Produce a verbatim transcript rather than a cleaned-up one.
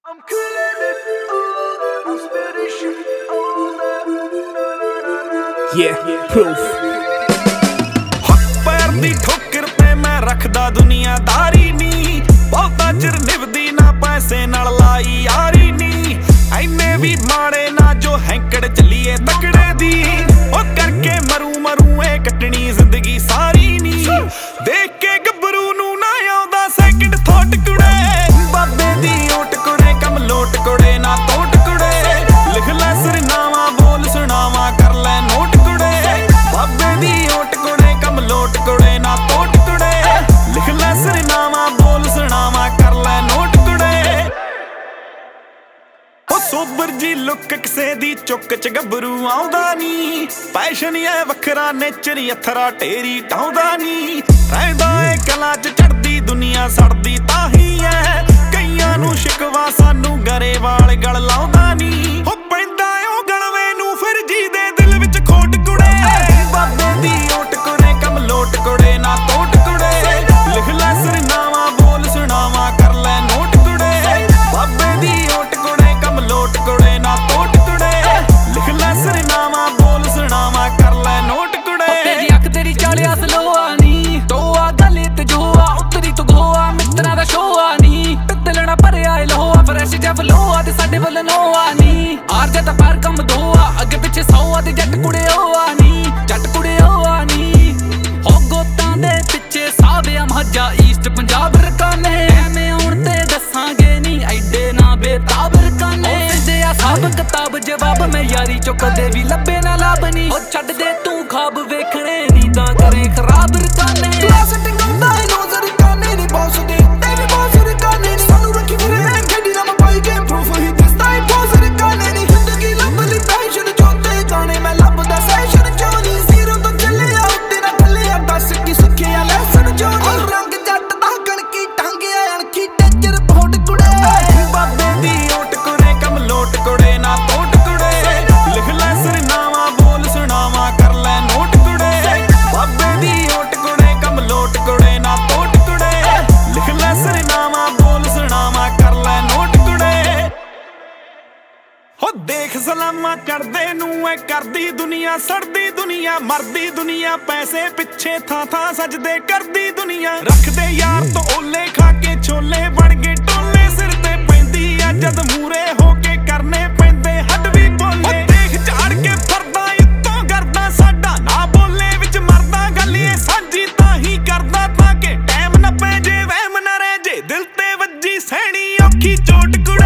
I'm killing it, oh, I'm spitting shit, oh, Yeah, proof. ਹੱਕ ਪੈਰ ਦੀ ਠੋਕਰ ਤੇ ਮੈਂ ਰੱਖਦਾ ਦੁਨੀਆਦਾਰੀ ਨੀ, ਬਹੁਤਾ ਚਿਰ ਨਿਭਦੀ ਨਾ ਪੈਸੇ ਨਾਲ ਲਾਈ ਯਾਰੀ ਨੀ, ਐਨੇ ਵੀ ਮਾੜੇ ਨਾ ਜੋ ਹੈਂਕੜ ਚੱਲੀਏ ਤਕੜੇ ਦੀ, ਉਹ ਕਰਕੇ ਮਰੂ ਮਰੂ ਇਹ ਕੱਟਣੀ ਜ਼ਿੰਦਗੀ ਸਾਰੀ ਨੀ, ਦੇਖ ਕੇ ਗੱਭਰੂ ਨੂੰ ਨਾ ਆਉਂਦਾ ਸੈਕਿੰਡ ਥੋਟ ਕੁੜੇ, ਬਾਬੇ ਦੀ ਓਟ ਕੁੜੇ ਕੰਮ ਲੋਟ ਕੁੜੇ ਨਾ ਤੋਟ ਕੁੜੇ, ਲਿਖ ਲੈ ਸਰਨਾਵਾ ਬੋਲ ਸੁਣਾਵਾ ਕਰ ਲੈ ਨੋਟ ਕੁੜੇ, ਬਾਬੇ ਦੀ ਓਟ ਕੁੜੇ ਕੰਮ ਲੋਟ ਕੁੜੇ ਨਾ ਤੋਟ ਕੁੜੇ, ਲਿਖ ਲੈ ਸਰਨਾਵਾ ਬੋਲ ਸੁਣਾਵਾ ਕਰ ਲੈ ਨੋਟ ਕੁੜੇ। ਉਹ ਸੋਬਰ ਜੀ ਲੁੱਕ ਕਿਸੇ ਦੀ ਚੁੱਕ ਚ ਗੱਭਰੂ ਆਉਂਦਾ ਨੀ, ਪੈਸ਼ਨ ਐ ਵੱਖਰਾ ਨੇਚਰ ਅਥਰਾ ਢੇਰੀ ਢਾਉਂਦਾ ਨੀ, ਰਹਿੰਦਾ ਏ ਕਲਾ ਚ ਚੜਦੀ ਦੁਨੀਆ ਸੜਦੀ ਤਾਂ ਹੀ ਐ, ਕਈਆਂ ਨੂੰ ਸ਼ਿਕਵਾ ਸਾਨੂੰ ਗਰੇਵਾਲ ਗਲ ਲਾਉਂਦਾ ਨੀ, ਹੋ ਪੈਂਦਾ ਓ ਗਲਵੇ ਨੂੰ ਫਿਰ ਜੀ ਦੇ ਦਿਲ ਵਿੱਚ ਖੋਟ ਕੁੜੇ, ਬਾਬੇ ਦੀ ਓਟ ਕੁੜੇ ਕੰਮ ਲੋਟ ਕੁੜੇ ਨਾ ਤੋਟ ਕੁੜੇ, ਲਿਖ ਲੈ ਸਰਨਾਵਾ ਬੋਲ ਸੁਣਾਵਾ ਕਰ ਲੈ ਨੋਟ ਕੁੜੇ, ਬਾਬੇ ਦੀ ਓਟ ਕੁੜੇ ਕੰਮ ਲੋਟ ਕੁੜੇ ਨਾ ਤੋਟ ਕੁੜੇ, ਲਿਖ ਲੈ ਸਰਨਾਵਾ ਬੋਲ ਸੁਣਾਵਾ ਕਰ ਲੈ ਨੋਟ ਕੁੜੇ। ਤੇਰੀ ਅੱਖ ਤੇਰੀ ਚਾਲਿਆ ਸਲੋਆ ਨੀ, ਤੋਆ ਗਲੇ ਤੇ ਜੋਆ ਉਤਰੀ ਤੂੰ ਗੋਆ, ਮਿੱਤਰਾਂ ਦਾ ਸ਼ੋਆ ਨੀ, ਪਿੱਤਲਣਾ ਭਰਿਆ ਏ ਲੋਹਾ, ਫਰੈਸ਼ ਜਿਹਾ ਫਲੋਆ ਤੇ ਸਾਡੇ ਵੱਲ ਨੋਆ ਨੀ, ਆਰ ਜਾ ਤਾਂ ਪਰ ਕੰਮ ਦੋਆ ਅੱਗੇ ਪਿੱਛੇ ਸੌਆ ਤੇ ਜੱਟ ਕੁੜੇ ਓਆ ਨੀ, ਜੱਟ ਕੁੜੇ ਓਆ ਨੀ, ਹੋ ਗੋਤਾਂ ਦੇ ਪਿੱਛੇ ਸਾਵਿਆ ਮਹੱਜਾ ਈਸਟ ਪੰਜਾਬ ਰਕਾਨੇ, ਐਵੇਂ ਆਉਣ ਤੇ ਦੱਸਾਂਗੇ ਨੀ ਐਡੇ ਨਾ ਬੇਤਾਬ ਰਕਾਨੇ, ਦੇ ਆ ਸਭ ਕਿਤਾਬ ਜਵਾਬ ਮੈਂ ਯਾਰੀ ਚੋਂ ਕਦੇ ਵੀ ਲੱਭੇ ਨਾ ਲੱਭ ਨੀ, ਉਹ ਛੱਡ ਦੇ ਤੂੰ ਖਾਬ ਵੇਖਣੇ ਨੀ ਤਾਂ ਕਰੇ ਖਰਾਬ ਰਕਾਨੇ, ਦੇਖ ਸਲਾਮਾਂ ਚੜਦੇ ਨੂੰ ਐ ਕਰਦੀ ਦੁਨੀਆ, ਸੜਦੀ ਦੁਨੀਆ ਮਰਦੀ ਦੁਨੀਆ, ਪੈਸੇ ਪਿੱਛੇ ਥਾਂ ਥਾਂ ਸਜਦੇ ਕਰਦੀ ਦੁਨੀਆ, ਰੱਖਦੇ ਯਾਰ ਤੋਂ ਓਲੇ ਖਾ ਕੇ ਛੋਲੇ ਬਣ ਗਏ ਟੋਲੇ, ਸਿਰ ਤੇ ਪੈਂਦੀ ਆ ਜਦ ਮੂਰੇ ਹੋ ਕੇ ਕਰਨੇ ਪੈਂਦੇ ਹੱਡ ਵੀ ਬੋਲੇ, ਦੇਖ ਝਾੜ ਕੇ ਫਰਦਾ ਉੱਤੋਂ ਕਰਦਾ ਸਾਡਾ ਨਾ ਬੋਲੇ ਵਿੱਚ ਮਰਦਾ, ਗੱਲ ਇਹ ਸਾਂਝੀ ਤਾਂ ਹੀ ਕਰਦਾ ਤਾਂ ਕਿ ਟਾਈਮ ਨਾ ਪੈ ਜੇ ਵਹਿਮ ਨਾ ਰਹਿ ਜੇ, ਦਿਲ ਤੇ ਵੱਜੀ ਸਹਿਣੀ ਔਖੀ ਚੋਟ ਕੁੜੇ।